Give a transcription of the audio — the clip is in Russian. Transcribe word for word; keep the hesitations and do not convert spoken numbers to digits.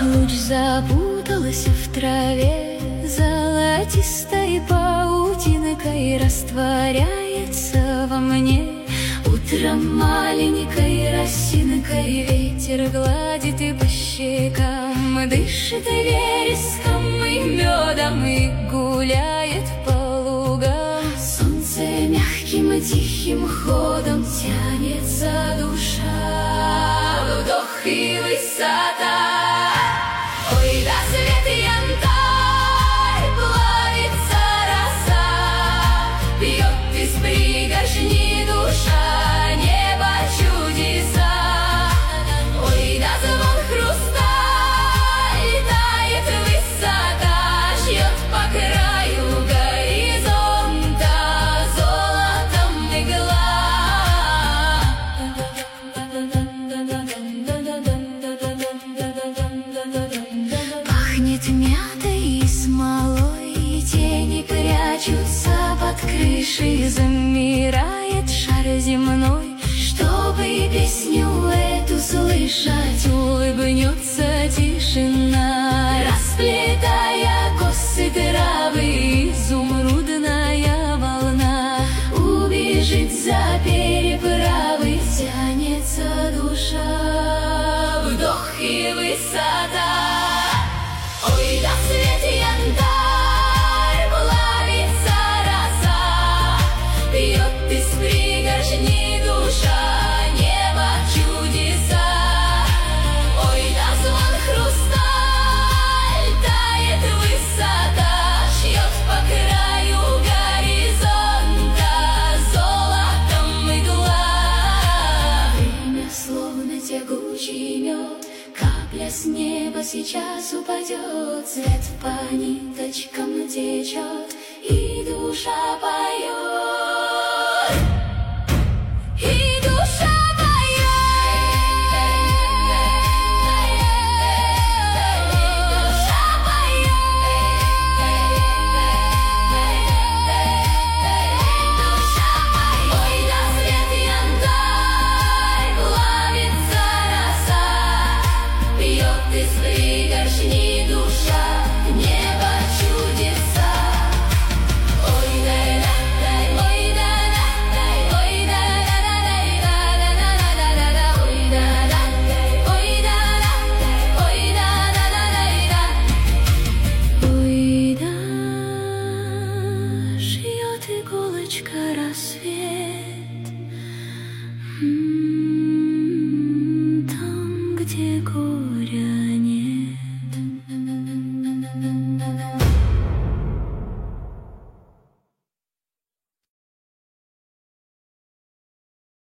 Луч запуталась в траве, золотистой паутинкой растворяется во мне. Утром маленькой росинкой ветер гладит и по щекам, дышит вереском и медом и гуляет по лугам. Солнце мягким и тихим ходом тянется душа, вдох и высота. Ой, да свет янтарь, плавится роса, пьет из пригоршни душа, небо чудеса. Ой, да звон хрусталь, тает высота, шьет по краю горизонта золотом мгла. Пахнет мятой и смолой, тени прячутся под крышей, замирает шар земной, чтобы песню эту слышать. Улыбнется тишина, расплетая косы травы, изумрудная волна убежит за переправы. Тянется душа, вдох и высота. Ой, да свет янтарь, плавится роса, пьет из пригоршни душа, небо чудеса. Ой, да звон хрусталь, тает высота, шьет по краю горизонта золотом мгла. Время словно тягучий мед, капля с неба сейчас упадет, свет по ниточкам течет, и душа поет.